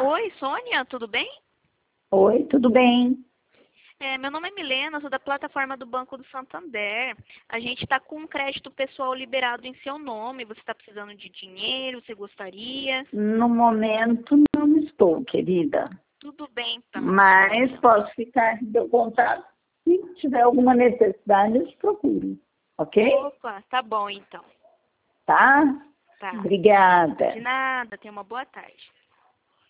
Oi, Sônia, tudo bem? Oi, tudo bem? Meu nome é Milena, sou da plataforma do Banco do Santander. A gente está com um crédito pessoal liberado em seu nome. Você está precisando de dinheiro? Você gostaria? No momento não estou, querida, Tudo bem, então, mas Sônia. posso ficar com seu contato. Se tiver alguma necessidade, eu te procuro, ok? Opa, tá bom, então. Tá? Tá. De Obrigada. nada, tenha uma boa tarde.